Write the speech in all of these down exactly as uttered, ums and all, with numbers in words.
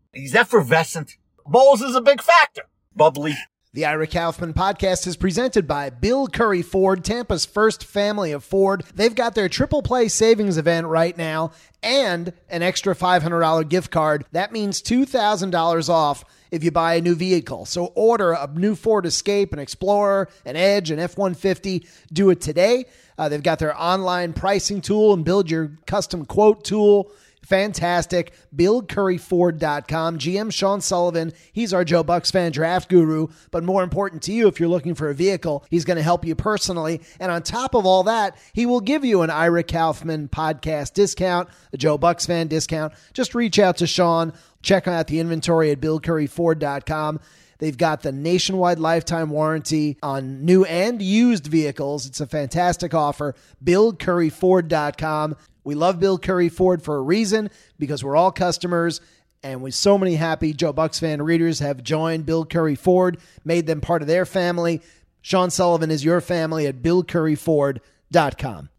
He's effervescent. Bowles is a big factor. Bubbly. The Ira Kaufman podcast is presented by Bill Curry Ford, Tampa's first family of Ford. They've got their triple play savings event right now and an extra five hundred dollars gift card. That means two thousand dollars off if you buy a new vehicle. So order a new Ford Escape, an Explorer, an Edge, an F one fifty. Do it today. Uh, they've got their online pricing tool and build your custom quote tool. Fantastic. Bill Curry Ford dot com. G M Sean Sullivan, he's our Joe Bucks fan draft guru. But more important to you, if you're looking for a vehicle, he's going to help you personally. And on top of all that, he will give you an Ira Kaufman podcast discount, a Joe Bucks fan discount. Just reach out to Sean. Check out the inventory at Bill Curry Ford dot com. They've got the nationwide lifetime warranty on new and used vehicles. It's a fantastic offer. Bill Curry Ford dot com. We love Bill Curry Ford for a reason, because we're all customers, and with so many happy Joe Bucks fan readers have joined Bill Curry Ford, made them part of their family. Sean Sullivan is your family at Bill Curry Ford dot com.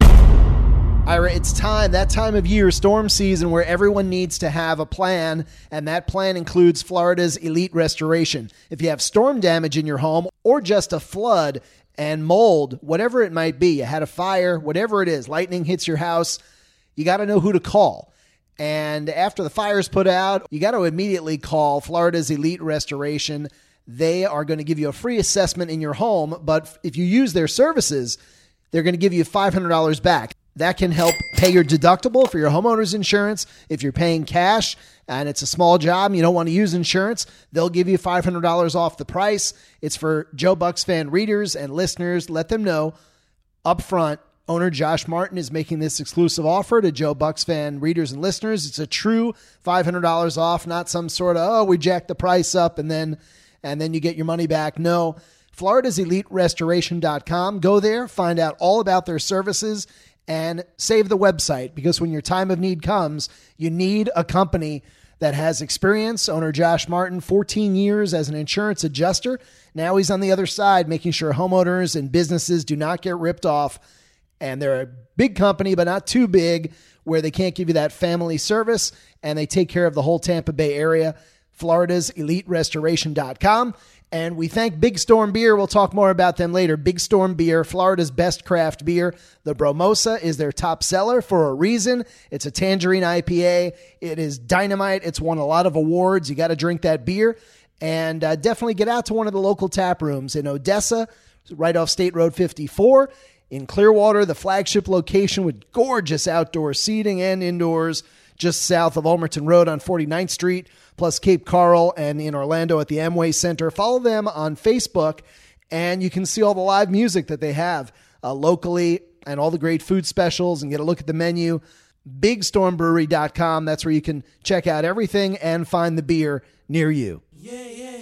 Ira, it's time, that time of year, storm season, where everyone needs to have a plan, and that plan includes Florida's Elite Restoration. If you have storm damage in your home or just a flood and mold, whatever it might be, you had a fire, whatever it is, lightning hits your house, you got to know who to call. And after the fire's put out, you got to immediately call Florida's Elite Restoration. They are going to give you a free assessment in your home, but if you use their services, they're going to give you five hundred dollars back. That can help pay your deductible for your homeowner's insurance. If you're paying cash and it's a small job and you don't want to use insurance, they'll give you five hundred dollars off the price. It's for Joe Bucks fan readers and listeners. Let them know up front. Owner Josh Martin is making this exclusive offer to Joe Bucks fan readers and listeners. It's a true five hundred dollars off, not some sort of, oh, we jacked the price up and then and then you get your money back. No, Florida's Elite Restoration dot com. Go there, find out all about their services, and save the website, because when your time of need comes, you need a company that has experience. Owner Josh Martin, fourteen years as an insurance adjuster. Now he's on the other side, making sure homeowners and businesses do not get ripped off. And they're a big company, but not too big, where they can't give you that family service, and they take care of the whole Tampa Bay area. Florida's Elite Restoration dot com. And we thank Big Storm Beer. We'll talk more about them later. Big Storm Beer, Florida's best craft beer. The Bromosa is their top seller for a reason. It's a tangerine I P A. It is dynamite. It's won a lot of awards. You got to drink that beer. And uh, definitely get out to one of the local tap rooms in Odessa, right off State Road fifty-four. In Clearwater, the flagship location with gorgeous outdoor seating and indoors, just south of Ulmerton Road on forty-ninth Street, plus Cape Coral, and in Orlando at the Amway Center. Follow them on Facebook, and you can see all the live music that they have uh, locally and all the great food specials, and get a look at the menu. Big Storm Brewery dot com. That's where you can check out everything and find the beer near you. Yeah, yeah.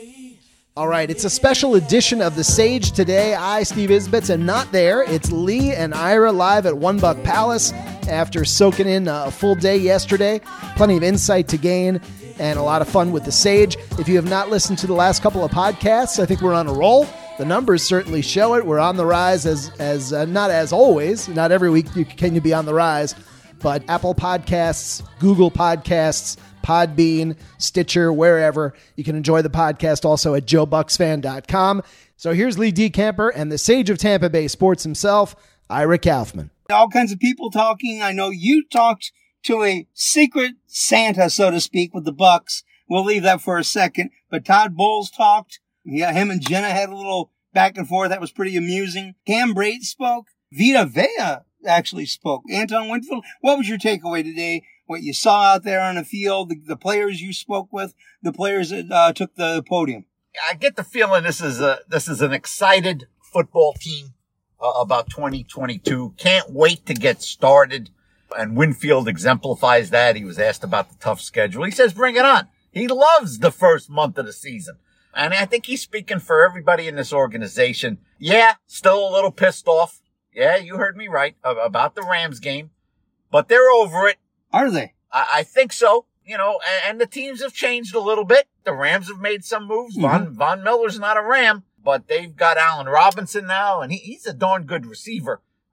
All right, it's a special edition of The Sage today. I, Steve Isbitz, am not there. It's Lee and Ira live at One Buck Palace after soaking in a full day yesterday. Plenty of insight to gain and a lot of fun with The Sage. If you have not listened to the last couple of podcasts, I think we're on a roll. The numbers certainly show it. We're on the rise, as as uh, not as always. Not every week you, can you be on the rise, but Apple Podcasts, Google Podcasts, Podbean, Stitcher, wherever. You can enjoy the podcast also at Joe Bucks Fan dot com. So here's Lee DeCamper and the sage of Tampa Bay sports himself, Ira Kaufman. All kinds of people talking. I know you talked to a secret Santa, so to speak, with the Bucks. We'll leave that for a second. But Todd Bowles talked. Yeah, him and Jenna had a little back and forth. That was pretty amusing. Cam Brate spoke. Vita Vea actually spoke. Anton Winfield, what was your takeaway today? What you saw out there on the field, the, the players you spoke with, the players that uh, took the podium. I get the feeling this is a this is an excited football team uh, about twenty twenty-two. Can't wait to get started. And Winfield exemplifies that. He was asked about the tough schedule. He says, bring it on. He loves the first month of the season. And I think he's speaking for everybody in this organization. Yeah, still a little pissed off. Yeah, you heard me right about the Rams game. But they're over it. Are they? I, I think so. You know, and, and the teams have changed a little bit. The Rams have made some moves. Mm-hmm. Von, Von Miller's not a Ram, but they've got Allen Robinson now, and he, he's a darn good receiver.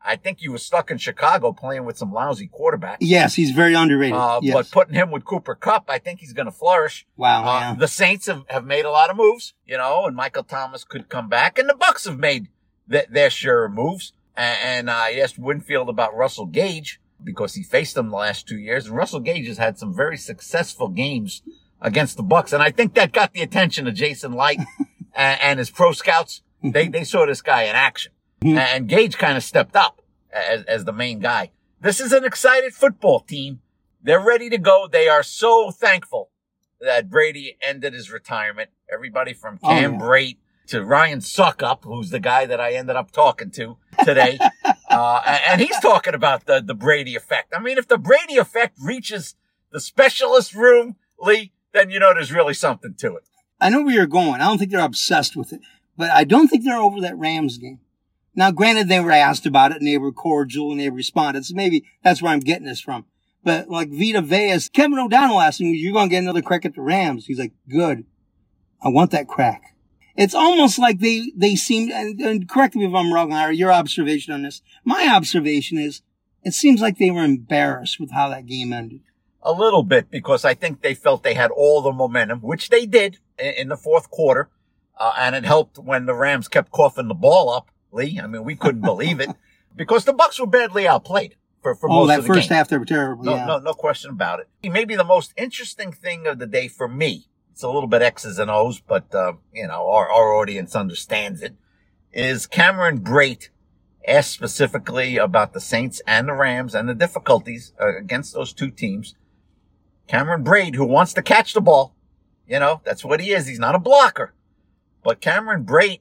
I think he was stuck in Chicago playing with some lousy quarterbacks. Yes, he's very underrated. Uh, yes. But putting him with Cooper Kupp, I think he's going to flourish. Wow. Uh, yeah. The Saints have, have made a lot of moves, you know, and Michael Thomas could come back, and the Bucs have made th- their share of moves. And, and I asked Winfield about Russell Gage because he faced them the last two years, and Russell Gage has had some very successful games against the Bucs, and I think that got the attention of Jason Light and, and his pro scouts. They they saw this guy in action, mm-hmm. and Gage kind of stepped up as as the main guy. This is an excited football team. They're ready to go. They are so thankful that Brady ended his retirement. Everybody from Cam oh, yeah. Brate to Ryan Suckup, who's the guy that I ended up talking to today, uh, and, and he's talking about the the Brady effect. I mean, if the Brady effect reaches the specialist room, Lee, then you know there's really something to it. I know where you're going. I don't think they're obsessed with it. But I don't think they're over that Rams game. Now, granted, they were asked about it and they were cordial and they responded. So maybe that's where I'm getting this from. But like Vita Veas, Kevin O'Donnell asked him, you're going to get another crack at the Rams. He's like, good. I want that crack. It's almost like they, they seem, and, and correct me if I'm wrong, Larry, your observation on this. My observation is it seems like they were embarrassed with how that game ended. A little bit, because I think they felt they had all the momentum, which they did in, in the fourth quarter. Uh, and it helped when the Rams kept coughing the ball up, Lee. I mean, we couldn't believe it because the Bucs were badly outplayed for, for oh, most that of the first game. half they were terrible. No, yeah. no, no question about it. Maybe the most interesting thing of the day for me, it's a little bit X's and O's, but, uh, you know, our, our audience understands it, is Cameron Brate asked specifically about the Saints and the Rams and the difficulties uh, against those two teams. Cameron Brate, who wants to catch the ball, you know, that's what he is. He's not a blocker. But Cameron Brate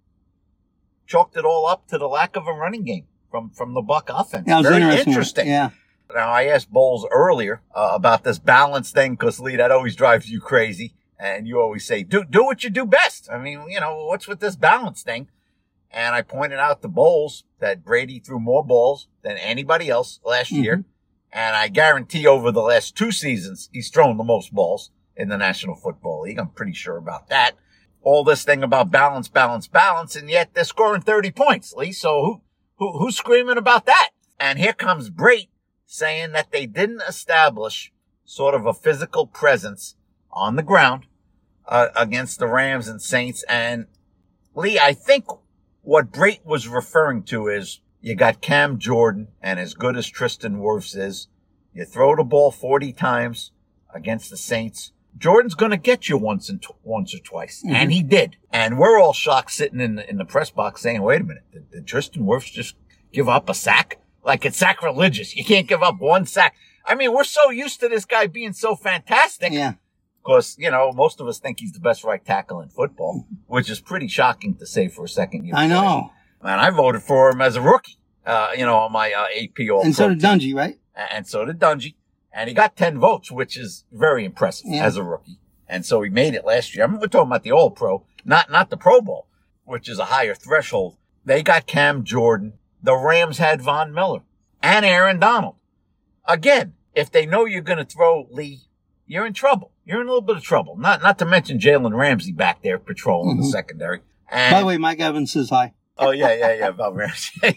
chalked it all up to the lack of a running game from, from the Buck offense. Yeah, it was Very interesting. interesting. Yeah. Now, I asked Bowles earlier uh, about this balance thing because, Lee, that always drives you crazy. And you always say, do do what you do best. I mean, you know, what's with this balance thing? And I pointed out to Bowles that Brady threw more balls than anybody else last mm-hmm. year. And I guarantee over the last two seasons, he's thrown the most balls in the National Football League. I'm pretty sure about that. All this thing about balance, balance, balance, and yet they're scoring thirty points, Lee. So who, who, who's screaming about that? And here comes Brate saying that they didn't establish sort of a physical presence on the ground, uh, against the Rams and Saints. And Lee, I think what Brate was referring to is you got Cam Jordan, and as good as Tristan Wirfs is, you throw the ball forty times against the Saints. Jordan's going to get you once and tw- once or twice. Mm-hmm. And he did. And we're all shocked sitting in the, in the press box saying, wait a minute, did, did Tristan Wirfs just give up a sack? Like it's sacrilegious. You can't give up one sack. I mean, we're so used to this guy being so fantastic. Yeah. Because, you know, most of us think he's the best right tackle in football, which is pretty shocking to say for a second. I know. And I voted for him as a rookie, uh, you know, on my uh, A P All. And so did Dungy, right? And so did Dungy. And he got ten votes, which is very impressive yeah. as a rookie. And so he made it last year. I mean, we're talking about the All Pro, not, not the Pro Bowl, which is a higher threshold. They got Cam Jordan. The Rams had Von Miller and Aaron Donald. Again, if they know you're going to throw, Lee, you're in trouble. You're in a little bit of trouble. Not, not to mention Jalen Ramsey back there patrolling mm-hmm. the secondary. And, by the way, Mike Evans says hi. Oh, yeah, yeah, yeah, about Ramsey.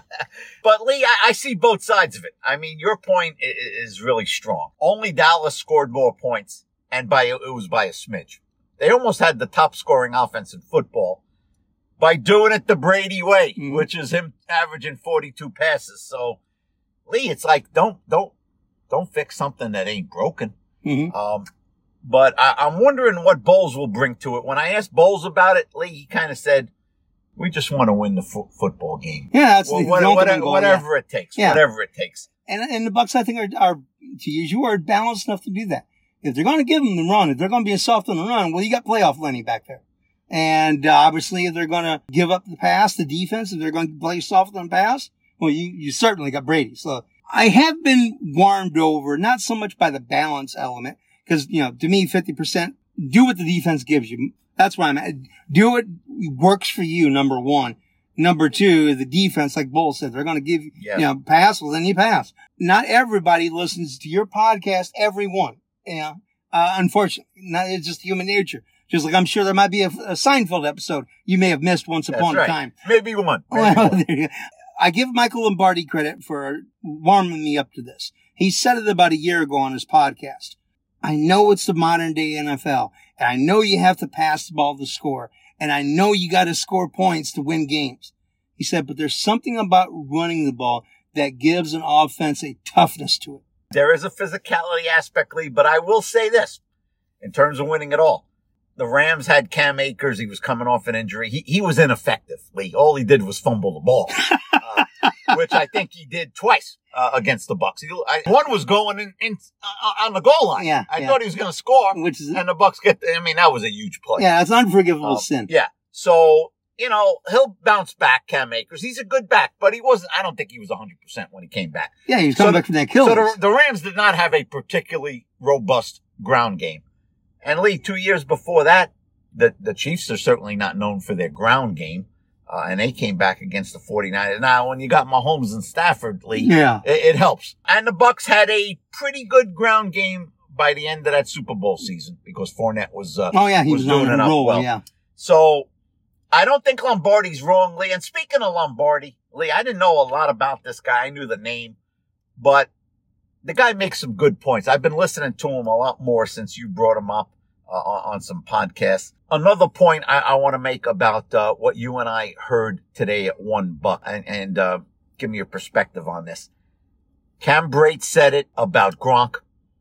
But, Lee, I, I see both sides of it. I mean, your point is, is really strong. Only Dallas scored more points, and by it was by a smidge. They almost had the top scoring offense in football by doing it the Brady way, mm-hmm. which is him averaging forty-two passes. So, Lee, it's like, don't, don't, don't fix something that ain't broken. Mm-hmm. Um, but I, I'm wondering what Bowles will bring to it. When I asked Bowles about it, Lee, he kind of said, we just want to win the fo- football game. Yeah, that's well, the what, whatever, goal, whatever yeah. it takes. Yeah. Whatever it takes. And and the Bucs, I think, are, are to use your word, balanced enough to do that. If they're going to give them the run, if they're going to be soft on the run, well, you got playoff Lenny back there. And uh, obviously, if they're going to give up the pass, the defense, if they're going to play soft on the pass, well, you you certainly got Brady. So I have been warmed over, not so much by the balance element, because you know, to me, fifty percent do what the defense gives you. That's where I'm at. Do what works for you. Number one. Number two, the defense, like Bull said, they're going to give you, yeah. you know, pass, well, then you pass. Not everybody listens to your podcast, everyone. You know, uh, unfortunately, not, it's just human nature. Just like I'm sure there might be a, a Seinfeld episode you may have missed once That's upon right. a time. Maybe one. Maybe Well, one. there you go. I give Michael Lombardi credit for warming me up to this. He said it about a year ago on his podcast. I know it's the modern day N F L, and I know you have to pass the ball to score, and I know you got to score points to win games. He said, but there's something about running the ball that gives an offense a toughness to it. There is a physicality aspect, Lee, but I will say this in terms of winning it all. The Rams had Cam Akers. He was coming off an injury. He, he was ineffective, Lee. All he did was fumble the ball, uh, which I think he did twice uh, against the Bucs. He, I, one was going in, in uh, on the goal line. Yeah, I yeah. thought he was going to score, Which is, and the Bucs get. I mean, that was a huge play. yeah, it's an unforgivable Um, sin. Yeah. So, you know, he'll bounce back, Cam Akers. He's a good back, but he wasn't, I don't think he was one hundred percent when he came back. Yeah, he was So coming the- back from that kill. So the, the Rams did not have a particularly robust ground game. And Lee, two years before that, the, the Chiefs are certainly not known for their ground game. Uh, and they came back against the 49ers. Now, when you got Mahomes and Stafford, Lee, Yeah. it, it helps. And the Bucs had a pretty good ground game by the end of that Super Bowl season because Fournette was, uh, Oh, yeah, he was, doing on it a up roll, well. yeah. So I don't think Lombardi's wrong, Lee. And speaking of Lombardi, Lee, I didn't know a lot about this guy. I knew the name, but the guy makes some good points. I've been listening to him a lot more since you brought him up uh, on, on some podcasts. Another point I, I want to make about uh, what you and I heard today at One Buck, and, and uh, give me your perspective on this. Cam Brate said it about Gronk,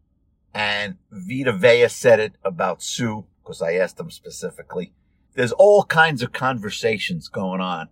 and Vita Vea said it about Sue, because I asked him specifically. There's all kinds of conversations going on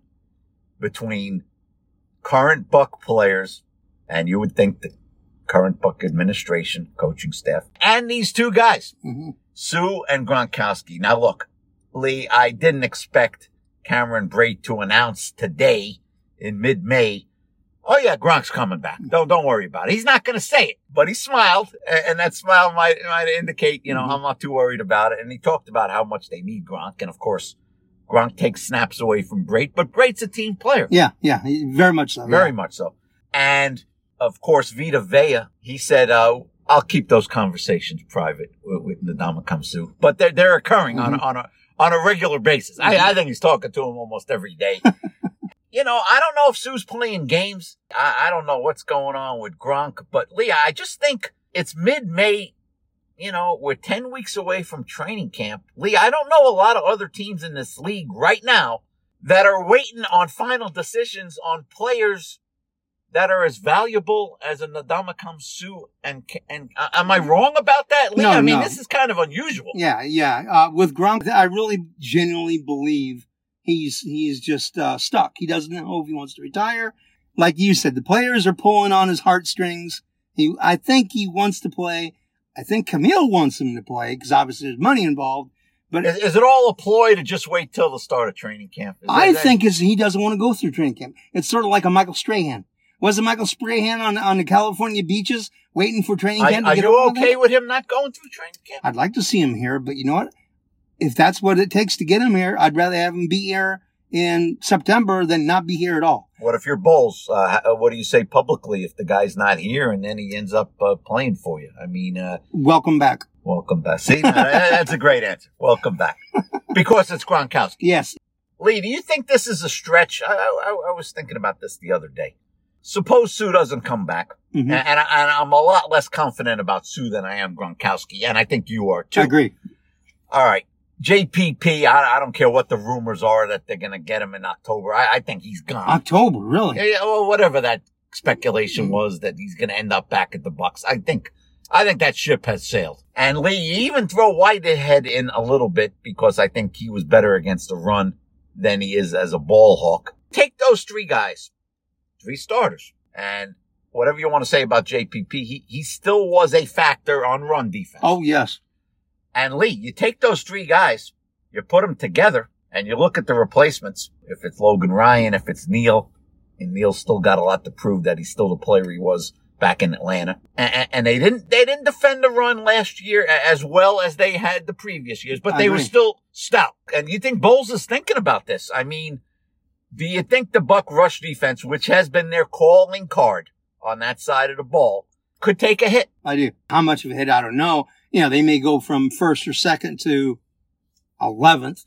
between current Buck players, and you would think the current Buck administration, coaching staff, and these two guys, Mm-hmm. Sue and Gronkowski. Now look, Lee, I didn't expect Cameron Brate to announce today in mid-May, oh yeah, Gronk's coming back. Don't, don't worry about it. He's not going to say it, but he smiled, and that smile might, might indicate, you know, Mm-hmm. I'm not too worried about it. And he talked about how much they need Gronk. And of course, Gronk takes snaps away from Brate, but Brate's a team player. Yeah, yeah, very much so. Very yeah. much so. And of course, Vita Vea, he said, uh, I'll keep those conversations private with, with Ndamukong Suh, but they're, they're occurring Mm-hmm. on, a, on a, on a regular basis. Mm-hmm. I, I think he's talking to him almost every day. You know, I don't know if Sue's playing games. I, I don't know what's going on with Gronk, but Leah, I just think it's mid-May. You know, we're ten weeks away from training camp. Lee, I don't know a lot of other teams in this league right now that are waiting on final decisions on players that are as valuable as a Ndamukong Suh. And, and uh, am I wrong about that, Lee? No, I mean, no. this is kind of unusual. Yeah, yeah. Uh, with Gronk, I really genuinely believe he's he's just uh, stuck. He doesn't know if he wants to retire. Like you said, the players are pulling on his heartstrings. He, I think he wants to play. I think Camille wants him to play because obviously there's money involved. But Is, is it all a ploy to just wait till the start of training camp? Is I that- think is he doesn't want to go through training camp. It's sort of like a Michael Strahan. Wasn't Michael Strahan on on the California beaches waiting for training Are, camp? to are get you over okay there? with him not going through training camp? I'd like to see him here, but you know what? If that's what it takes to get him here, I'd rather have him be here in September than not be here at all. What if you're Bulls? Uh, how- what do you say publicly if the guy's not here and then he ends up uh, playing for you? I mean, uh, Welcome back. welcome back. See, that- that's a great answer. Welcome back. Because it's Gronkowski. Yes. Lee, do you think this is a stretch? I, I, I was thinking about this the other day. Suppose Sue doesn't come back. Mhm. And, and, I, and I'm a lot less confident about Sue than I am Gronkowski. And I think you are too. I agree. All right. J P P, I, I don't care what the rumors are that they're going to get him in October. I, I think he's gone. October, really? Yeah, yeah, well, whatever that speculation was that he's going to end up back at the Bucks. I think, I think that ship has sailed. And Lee, you even throw Whitehead in a little bit because I think he was better against the run than he is as a ball hawk. Take those three guys, three starters, and whatever you want to say about J P P, he, he still was a factor on run defense. Oh, yes. And Lee, you take those three guys, you put them together, and you look at the replacements. If it's Logan Ryan, if it's Neal, and Neal's still got a lot to prove that he's still the player he was back in Atlanta. And, and they didn't they didn't defend the run last year as well as they had the previous years, but I they were agree. still stout. And you think Bowles is thinking about this? I mean, do you think the Buck rush defense, which has been their calling card on that side of the ball, could take a hit? I do. How much of a hit, I don't know. You know, they may go from first or second to eleventh,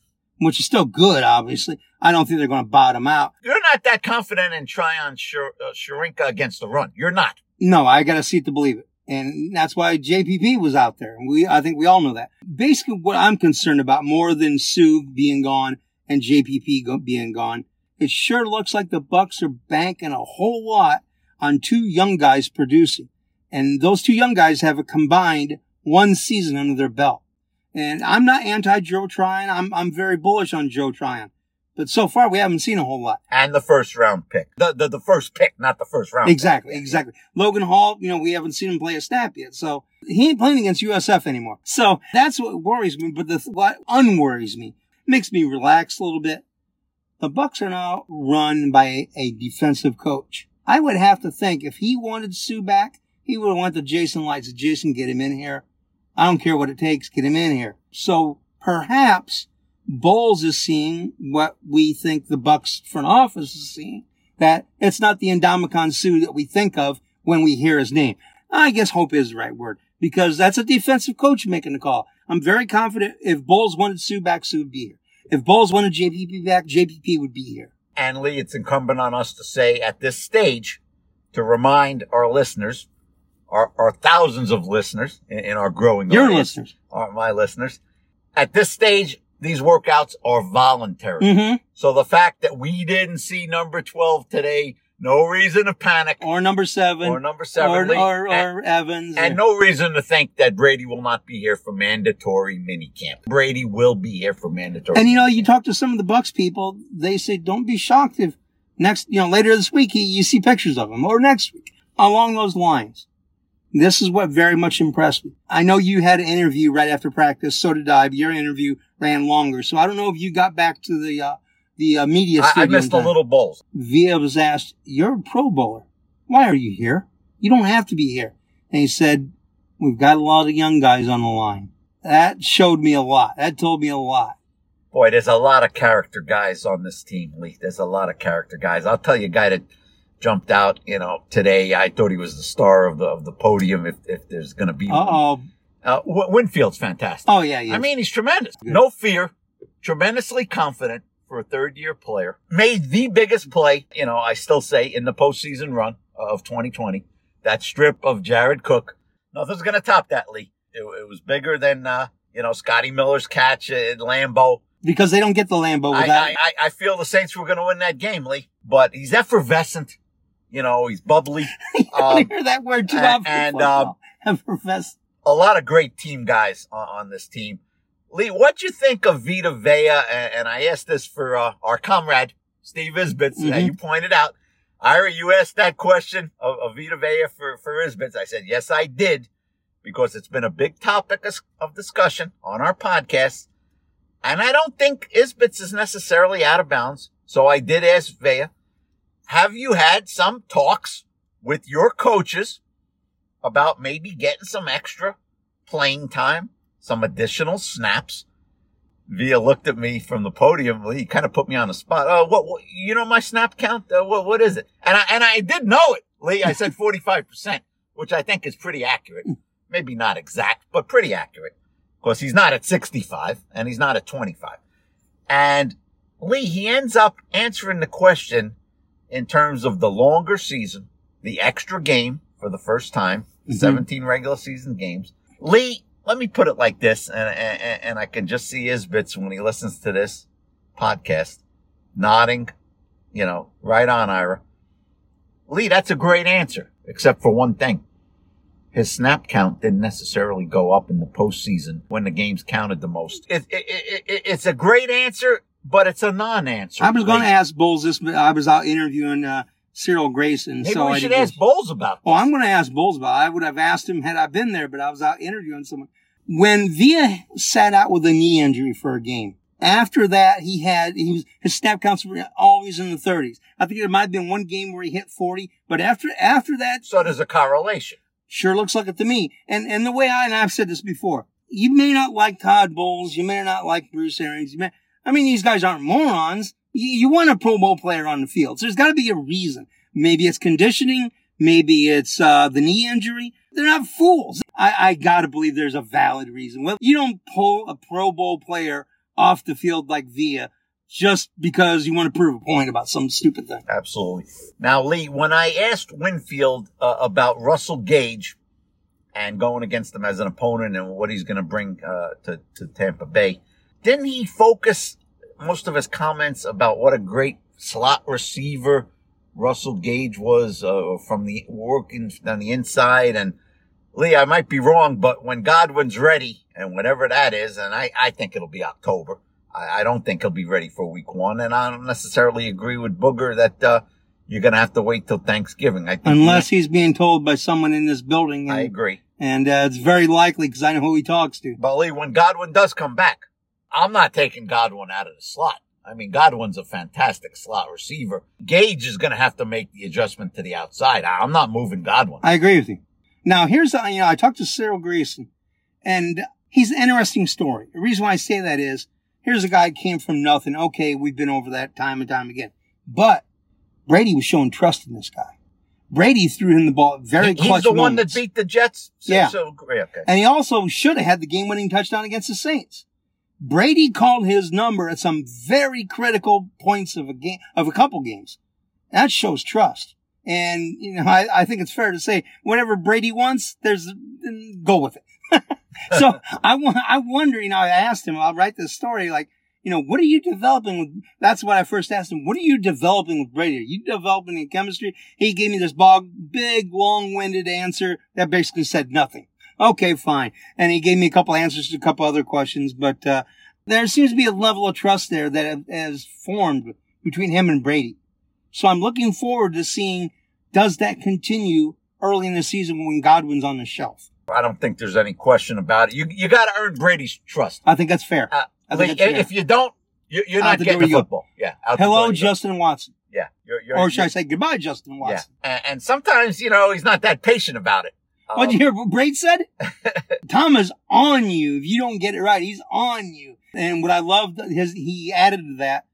which is still good, obviously. I don't think they're going to bottom out. You're not that confident in Tryon Shur- uh, Sharinka against the run. You're not. No, I got to see it to believe it. And that's why J P P was out there. We, I think we all know that. Basically, what I'm concerned about more than Sue being gone and J P P go- being gone, it sure looks like the Bucks are banking a whole lot on two young guys producing. And those two young guys have a combined one season under their belt. And I'm not anti-Joe Tryon. I'm, I'm very bullish on Joe Tryon. But so far, we haven't seen a whole lot. And the first round pick. The, the, the first pick, not the first round. Exactly, pick. exactly. Logan Hall, you know, we haven't seen him play a snap yet. So he ain't playing against U S F anymore. So that's what worries me. But the, what unworries me, makes me relax a little bit. The Bucks are now run by a, a defensive coach. I would have to think if he wanted Sue back, he would have went to Jason Lights. Jason, get him in here. I don't care what it takes. Get him in here. So perhaps Bowles is seeing what we think the Bucks front office is seeing, that it's not the Ndamukong Suh that we think of when we hear his name. I guess hope is the right word, because that's a defensive coach making the call. I'm very confident if Bowles wanted Sue back, Sue would be here. If Bowles wanted J P P back, J P P would be here. And Lee, it's incumbent on us to say at this stage, to remind our listeners, our, our thousands of listeners in, in our growing Your audience, listeners. are my listeners, at this stage, these workouts are voluntary. Mm-hmm. So the fact that we didn't see number twelve today, no reason to panic. Or number seven. Or number seven. Or, Lee. or, and, or Evans. And or, no reason to think that Brady will not be here for mandatory minicamp. Brady will be here for mandatory. And you know, you minicamp. talk to some of the Bucks people, they say, don't be shocked if next, you know, later this week, he, you see pictures of him, or next week, along those lines. This is what very much impressed me. I know you had an interview right after practice. So did I. But your interview ran longer. So I don't know if you got back to the, uh, the uh, media studio. I, I missed a little bowls. Villa was asked, you're a Pro Bowler. Why are you here? You don't have to be here. And he said, we've got a lot of young guys on the line. That showed me a lot. That told me a lot. Boy, there's a lot of character guys on this team, Lee. There's a lot of character guys. I'll tell you a guy that jumped out, you know, today. I thought he was the star of the of the podium if, if there's going to be Uh-oh. one. Uh, w- Winfield's fantastic. Oh, yeah, yeah. I mean, he's tremendous. Good. No fear. Tremendously confident for a third-year player. Made the biggest play, you know, I still say, in the postseason run of twenty twenty. That strip of Jared Cook. Nothing's going to top that, Lee. It, it was bigger than, uh, you know, Scotty Miller's catch at Lambeau. Because they don't get the Lambeau I, without... I, I, I feel the Saints were going to win that game, Lee. But he's effervescent. You know, he's bubbly. I don't Um, hear that word too and- often. and, um, Effervescent. a lot of great team guys on, on this team. Lee, what'd you think of Vita Vea? And, and I asked this for uh, our comrade, Steve Isbitz, Mm-hmm. that you pointed out. Ira, you asked that question of, of Vita Vea for, for Isbitz. I said, yes, I did, because it's been a big topic of, of discussion on our podcast. And I don't think Isbitz is necessarily out of bounds. So I did ask Vea, have you had some talks with your coaches about maybe getting some extra playing time, some additional snaps? Via looked at me from the podium. He kind of put me on the spot. Oh, what, what you know my snap count? Uh, what, what is it? And I, and I did know it, Lee. I said forty-five percent, which I think is pretty accurate. Maybe not exact, but pretty accurate. Of course, he's not at sixty-five and he's not at twenty-five. And Lee, he ends up answering the question in terms of the longer season, the extra game for the first time, Mm-hmm. seventeen regular season games. Lee, let me put it like this, and, and, and I can just see Isbitz when he listens to this podcast nodding, you know, right on, Ira. Lee, that's a great answer, except for one thing. His snap count didn't necessarily go up in the postseason when the games counted the most. It, it, it, it, it's a great answer, but it's a non-answer. I was going to Lee. ask Bowles this, but I was out interviewing uh, Cyril Grayson. Maybe so we I should didn't- ask Bowles about this. Oh, I'm going to ask Bowles about it. I would have asked him had I been there, but I was out interviewing someone. When Villa sat out with a knee injury for a game, after that, he had, he was, his snap counts were always in the thirties. I think there might have been one game where he hit forty, but after, after that, So there's a correlation. sure looks like it to me. And, and the way I, and I've said this before, you may not like Todd Bowles, you may not like Bruce Arians, you may, I mean, these guys aren't morons. You, you want a Pro Bowl player on the field. So there's got to be a reason. Maybe it's conditioning. Maybe it's, uh, the knee injury. They're not fools. I, I gotta believe there's a valid reason. Well, you don't pull a Pro Bowl player off the field like Villa just because you want to prove a point about some stupid thing. Absolutely. Now, Lee, when I asked Winfield uh, about Russell Gage and going against him as an opponent and what he's going to bring uh, to, to Tampa Bay, didn't he focus most of his comments about what a great slot receiver Russell Gage was uh, from the working on the inside? And Lee, I might be wrong, but when Godwin's ready, and whenever that is, and I, I think it'll be October, I, I don't think he'll be ready for week one. And I don't necessarily agree with Booger that uh, you're going to have to wait till Thanksgiving. I think Unless he, he's being told by someone in this building. And, I agree. And uh, it's very likely because I know who he talks to. But Lee, when Godwin does come back, I'm not taking Godwin out of the slot. I mean, Godwin's a fantastic slot receiver. Gage is going to have to make the adjustment to the outside. I'm not moving Godwin. I agree with you. Now, here's, you know, I talked to Cyril Greason, and he's an interesting story. The reason why I say that is, here's a guy who came from nothing. Okay, we've been over that time and time again. But Brady was showing trust in this guy. Brady threw him the ball at very he, clutch He's the moments. one that beat the Jets? So, yeah. So, okay. And he also should have had the game-winning touchdown against the Saints. Brady called his number at some very critical points of a game, of a couple games. That shows trust. And, you know, I, I think it's fair to say whatever Brady wants, there's, go with it. So I, I wonder, you know, I asked him, I'll write this story, like, you know, what are you developing with, that's what I first asked him. What are you developing with Brady? Are you developing in chemistry? He gave me this bog, big, long-winded answer that basically said nothing. Okay, fine. And he gave me a couple answers to a couple other questions, but, uh, there seems to be a level of trust there that has formed between him and Brady. So I'm looking forward to seeing, does that continue early in the season when Godwin's on the shelf? I don't think there's any question about it. You you got to earn Brady's trust. I think that's fair. Uh, I Lee, think that's fair. if you don't, you, you're Out not the getting door the you go. football. Yeah. out the Hello, door you go. Justin Watson. Yeah. You're, you're, Or should you're, I say goodbye, Justin Watson? Yeah. And, and sometimes, you know, he's not that patient about it. What did Um, you hear what Brady said? Tom is on you. If you don't get it right, he's on you. And what I loved, his, he added to that,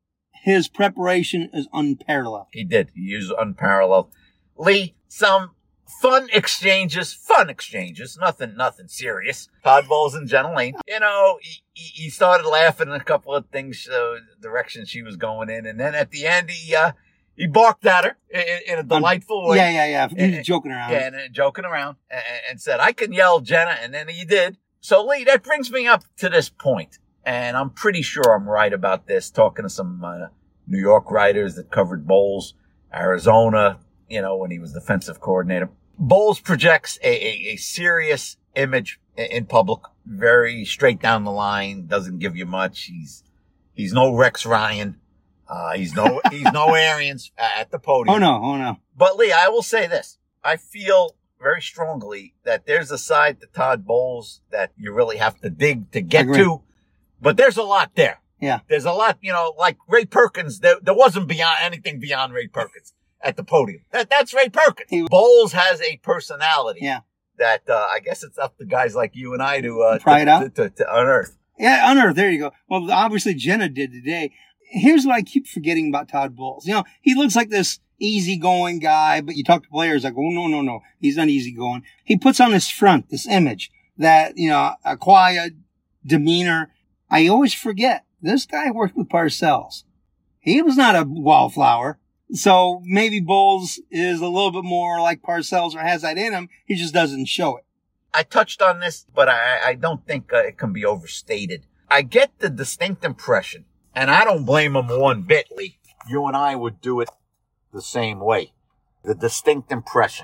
his preparation is unparalleled. He did. He used unparalleled. Lee, some fun exchanges, fun exchanges, nothing, nothing serious. Todd Bowles and Jenna Lane. You know, he, he started laughing at a couple of things, uh, direction she was going in. And then at the end, he, uh, he barked at her in, in a delightful way. Yeah, yeah, yeah. He was And- joking around. Yeah, and, and joking around and, and said, I can yell, Jenna. And then he did. So Lee, that brings me up to this point. And I'm pretty sure I'm right about this, talking to some uh, New York writers that covered Bowles, Arizona, you know, when he was defensive coordinator. Bowles projects a, a, a serious image in, in public, very straight down the line, doesn't give you much. He's he's no Rex Ryan. Uh, he's no he's no Arians at the podium. Oh, no. Oh, no. But Lee, I will say this. I feel very strongly that there's a side to Todd Bowles that you really have to dig to get Agree. to. But there's a lot there. Yeah. There's a lot, you know, like Ray Perkins, there, there wasn't beyond anything beyond Ray Perkins at the podium. That, that's Ray Perkins. He- Bowles has a personality Yeah. that, uh, I guess it's up to guys like you and I to, uh, Pry to, it out? to, to, to unearth. Yeah, unearth. There you go. Well, obviously Jenna did today. Here's what I keep forgetting about Todd Bowles. You know, he looks like this easygoing guy, but you talk to players like, oh, no, no, no. He's not easygoing. He puts on his front this image that, you know, a quiet demeanor. I always forget this guy worked with Parcells. He was not a wallflower. So maybe Bowles is a little bit more like Parcells or has that in him. He just doesn't show it. I touched on this, but I, I don't think uh, it can be overstated. I get the distinct impression, and I don't blame him one bit, Lee. You and I would do it the same way. The distinct impression.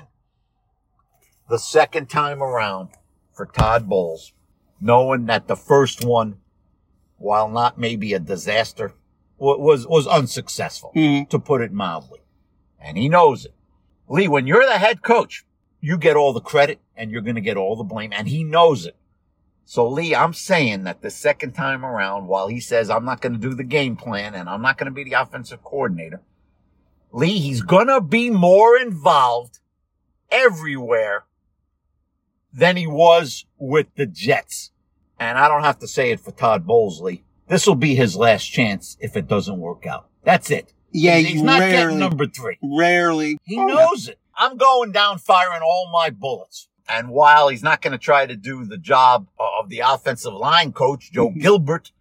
The second time around for Todd Bowles, knowing that the first one, while not maybe a disaster, wa- was, was unsuccessful, Mhm. to put it mildly. And he knows it. Lee, when you're the head coach, you get all the credit and you're going to get all the blame, and he knows it. So, Lee, I'm saying that the second time around, while he says, I'm not going to do the game plan and I'm not going to be the offensive coordinator, Lee, he's going to be more involved everywhere than he was with the Jets. And I don't have to say it for Todd Bowles, Lee. This will be his last chance if it doesn't work out. That's it. Yeah, He's you not rarely, getting number three. rarely. He Oh, no. knows it. I'm going down firing all my bullets. And while he's not going to try to do the job of the offensive line coach, Joe Gilbert, or,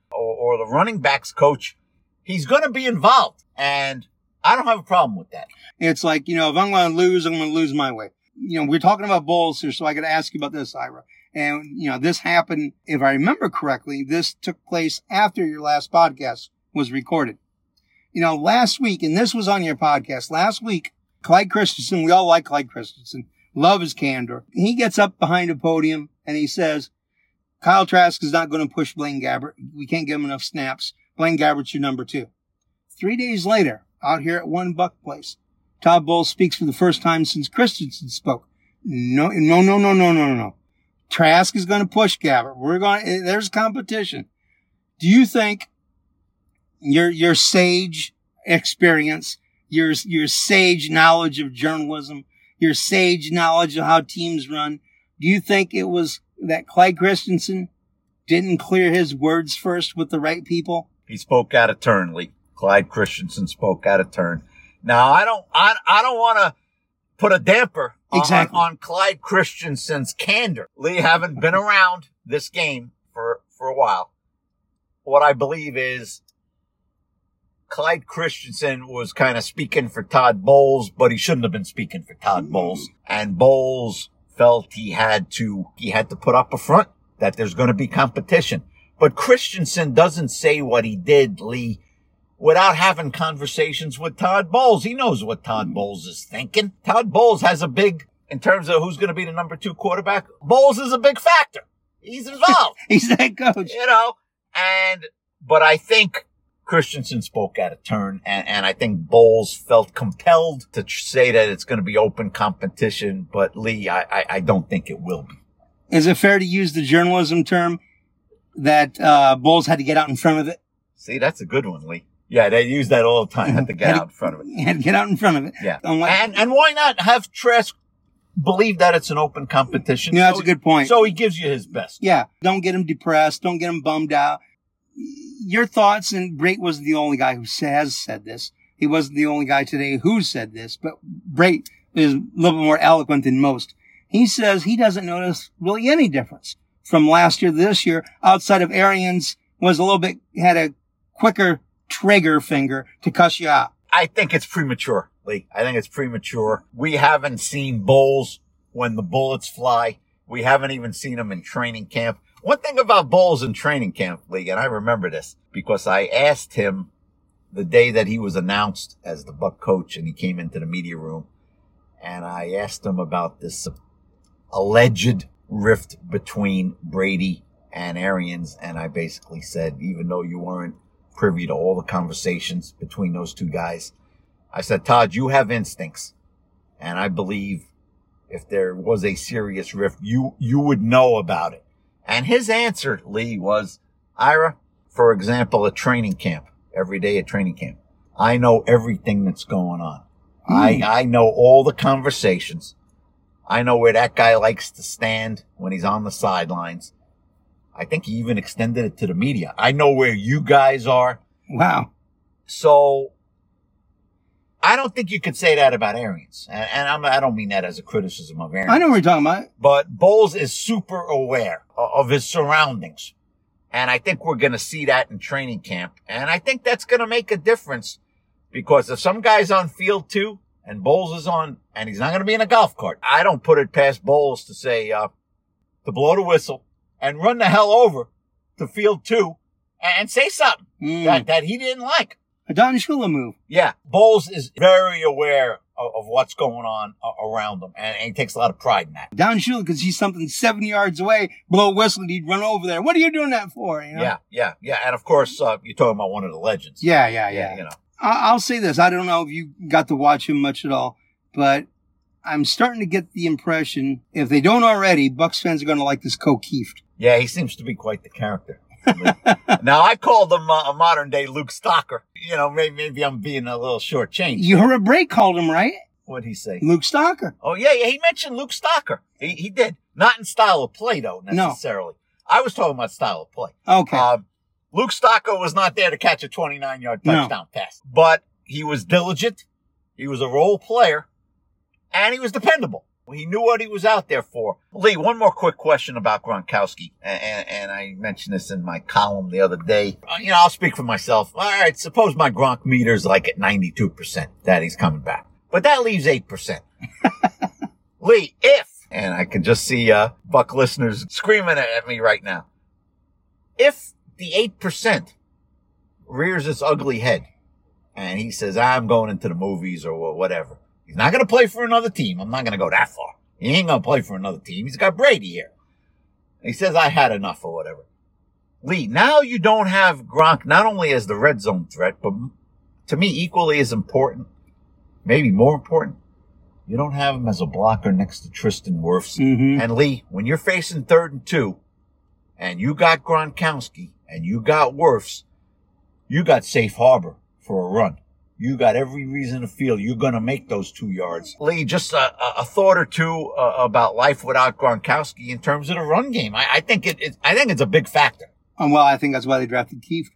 or the running backs coach, he's going to be involved. And I don't have a problem with that. It's like, you know, if I'm going to lose, I'm going to lose my way. You know, we're talking about Bowles here, so I got to ask you about this, Ira. And, you know, this happened, if I remember correctly, this took place after your last podcast was recorded. You know, last week, and this was on your podcast, last week, Clyde Christensen, we all like Clyde Christensen, love his candor. He gets up behind a podium and he says, Kyle Trask is not going to push Blaine Gabbert. We can't give him enough snaps. Blaine Gabbert's your number two. Three days later, out here at One Buck Place, Todd Bowles speaks for the first time since Christensen spoke. No, no, no, no, no, no, no. Trask is going to push Gabbert. We're going, there's competition. Do you think your, your sage experience, your, your sage knowledge of journalism, your sage knowledge of how teams run, do you think it was that Clyde Christensen didn't clear his words first with the right people? He spoke out of turn, Lee. Clyde Christensen spoke out of turn. Now, I don't, I, I don't want to put a damper exactly. on, on Clyde Christensen's candor. Lee, haven't been around this game for, for a while. What I believe is Clyde Christensen was kind of speaking for Todd Bowles, but he shouldn't have been speaking for Todd mm-hmm. Bowles. And Bowles felt he had to, he had to put up a front that there's going to be competition. But Christensen doesn't say what he did, Lee, without having conversations with Todd Bowles. He knows what Todd Bowles is thinking. Todd Bowles has a big, in terms of who's going to be the number two quarterback, Bowles is a big factor. He's involved. He's that coach. You know, and, but I think Christensen spoke out of turn, and, and I think Bowles felt compelled to tr- say that it's going to be open competition, but Lee, I, I, I don't think it will be. Is it fair to use the journalism term that uh Bowles had to get out in front of it? See, that's a good one, Lee. Yeah, they use that all the time. Had to get had out in front of it. Had to get out in front of it. Yeah. And and why not have Trask believe that it's an open competition? Yeah, that's so a good point. So he gives you his best. Yeah. Don't get him depressed. Don't get him bummed out. Your thoughts, and Brait wasn't the only guy who has said this. He wasn't the only guy today who said this, but Brait is a little bit more eloquent than most. He says he doesn't notice really any difference from last year to this year, outside of Arians was a little bit, had a quicker trigger finger to cuss you out. I think it's premature, Lee. I think it's premature. We haven't seen Bowles when the bullets fly. We haven't even seen him in training camp. One thing about Bowles in training camp, Lee, and I remember this because I asked him the day that he was announced as the Buck coach and he came into the media room, and I asked him about this alleged rift between Brady and Arians, and I basically said, even though you weren't privy to all the conversations between those two guys, I said, Todd, you have instincts, and I believe if there was a serious rift, you you would know about it. And his answer, Lee, was, Ira, for example, at training camp, every day at training camp, I know everything that's going on. Mm. I I know all the conversations. I know where that guy likes to stand when he's on the sidelines. I think he even extended it to the media. I know where you guys are. Wow. So I don't think you could say that about Arians. And, and I'm, I don't mean that as a criticism of Arians. I know what you're talking about. But Bowles is super aware of his surroundings. And I think we're going to see that in training camp. And I think that's going to make a difference because if some guy's on field two, and Bowles is on, and he's not going to be in a golf cart, I don't put it past Bowles to say, uh, to blow the whistle and run the hell over to field two and say something mm. that, that he didn't like. A Don Shula move. Yeah. Bowles is very aware of, of what's going on uh, around him, and, and he takes a lot of pride in that. Don Shula could see something seven yards away, blow a whistle, and he'd run over there. What are you doing that for? You know? Yeah, yeah, yeah. And of course, uh, you're talking about one of the legends. Yeah, yeah, yeah. yeah you know. I'll say this. I don't know if you got to watch him much at all, but I'm starting to get the impression, if they don't already, Bucs fans are going to like this O'Keefe. Yeah, he seems to be quite the character. Now, I called him uh, a modern-day Luke Stocker. You know, maybe, maybe I'm being a little shortchanged. You heard Brait called him, right? What'd he say? Luke Stocker. Oh, yeah, yeah. He mentioned Luke Stocker. He, he did. Not in style of play, though, necessarily. No. I was talking about style of play. Okay. Um, Luke Stocker was not there to catch a twenty-nine yard touchdown no. pass, but he was diligent. He was a role player, and he was dependable. He knew what he was out there for. Lee, one more quick question about Gronkowski. And, and, and I mentioned this in my column the other day. Uh, you know, I'll speak for myself. All right, suppose my Gronk meter's like at ninety-two percent that he's coming back. But that leaves eight percent. Lee, if, and I can just see uh, Buck listeners screaming at me right now, if the eight percent rears its ugly head and he says, I'm going into the movies or whatever, he's not going to play for another team. I'm not going to go that far. He ain't going to play for another team. He's got Brady here. He says, I had enough or whatever. Lee, now you don't have Gronk not only as the red zone threat, but to me equally as important, maybe more important, you don't have him as a blocker next to Tristan Wirfs. Mm-hmm. And Lee, when you're facing third and two, and you got Gronkowski, and you got Wirfs, you got safe harbor for a run. You got every reason to feel you're going to make those two yards. Lee, just a, a thought or two uh, about life without Gronkowski in terms of the run game. I, I think it, it. I think it's a big factor. Um, well, I think that's why they drafted Keith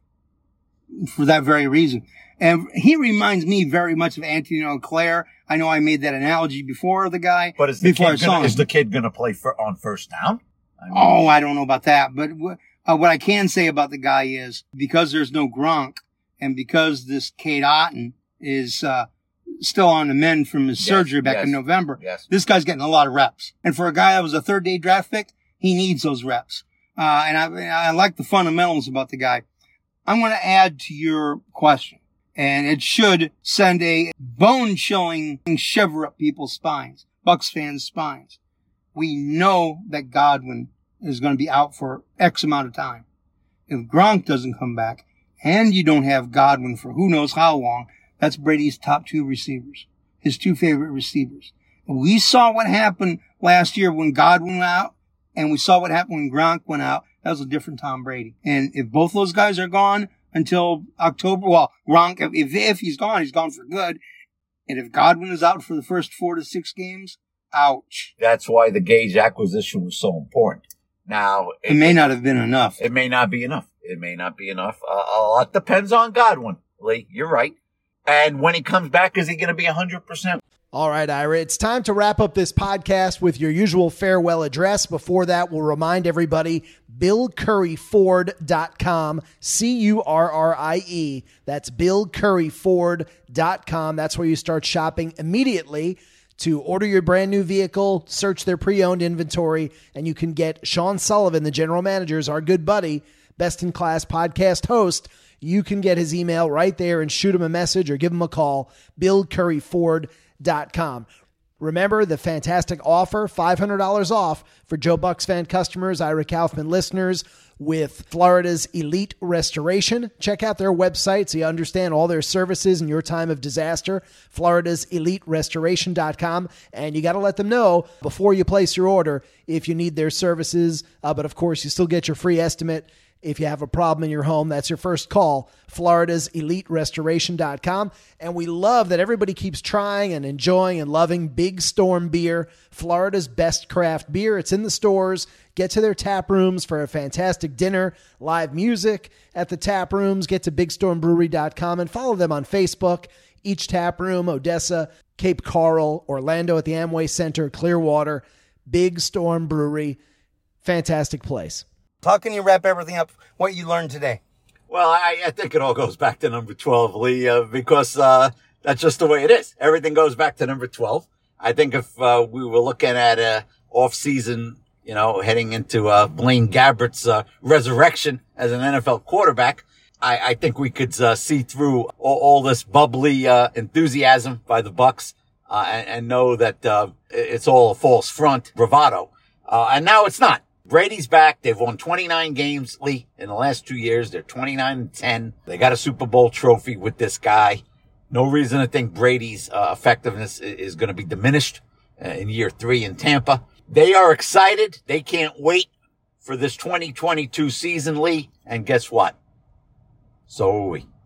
for that very reason. And he reminds me very much of Anthony Auclair. I know I made that analogy before the guy. But is the before kid gonna, is the kid going to play for, on first down? I mean, oh, I don't know about that. But w- uh, what I can say about the guy is because there's no Gronk and because this Cade Otton is uh, still on the mend from his yes, surgery back yes, in November, yes. This guy's getting a lot of reps. And for a guy that was a third day draft pick, he needs those reps. Uh, and I, I like the fundamentals about the guy. I'm going to add to your question. And it should send a bone-chilling shiver up people's spines, Bucs fans' spines. We know that Godwin is going to be out for X amount of time. If Gronk doesn't come back, and you don't have Godwin for who knows how long, that's Brady's top two receivers, his two favorite receivers. We saw what happened last year when Godwin went out, and we saw what happened when Gronk went out. That was a different Tom Brady. And if both those guys are gone until October, well, Gronk, if, if he's gone, he's gone for good. And if Godwin is out for the first four to six games, ouch. That's why the Gage acquisition was so important. Now, it, it may not have been enough. It may not be enough. It may not be enough. Uh, a lot depends on Godwin, Lee. You're right. And when he comes back, is he going to be one hundred percent? All right, Ira, it's time to wrap up this podcast with your usual farewell address. Before that, we'll remind everybody, bill curry ford dot com, C U R R I E. That's bill curry ford dot com. That's where you start shopping immediately to order your brand new vehicle, search their pre-owned inventory, and you can get Sean Sullivan, the general manager, is our good buddy, best-in-class podcast host. You can get his email right there and shoot him a message or give him a call, bill curry ford dot com. Remember the fantastic offer, five hundred dollars off for Joe Bucks fan customers, Ira Kaufman listeners with Florida's Elite Restoration. Check out their website so you understand all their services in your time of disaster, florida's elite restoration dot com. And you got to let them know before you place your order if you need their services. Uh, but of course, you still get your free estimate. If you have a problem in your home, that's your first call, florida's elite restoration dot com. And we love that everybody keeps trying and enjoying and loving Big Storm Beer, Florida's best craft beer. It's in the stores. Get to their tap rooms for a fantastic dinner, live music at the tap rooms. Get to big storm brewery dot com and follow them on Facebook. Each tap room, Odessa, Cape Coral, Orlando at the Amway Center, Clearwater, Big Storm Brewery. Fantastic place. How can you wrap everything up, what you learned today? Well, I, I think it all goes back to number twelve, Lee, uh, because uh, that's just the way it is. Everything goes back to number twelve. I think if uh, we were looking at a off-season, you know, heading into uh, Blaine Gabbert's uh, resurrection as an N F L quarterback, I, I think we could uh, see through all, all this bubbly uh, enthusiasm by the Bucs uh, and, and know that uh, it's all a false front, bravado. Uh, and now it's not. Brady's back. They've won twenty-nine games, Lee, in the last two years. They're twenty-nine and ten. They got a Super Bowl trophy with this guy. No reason to think Brady's uh, effectiveness is going to be diminished uh, in year three in Tampa. They are excited. They can't wait for this twenty twenty-two season, Lee. And guess what? So are we.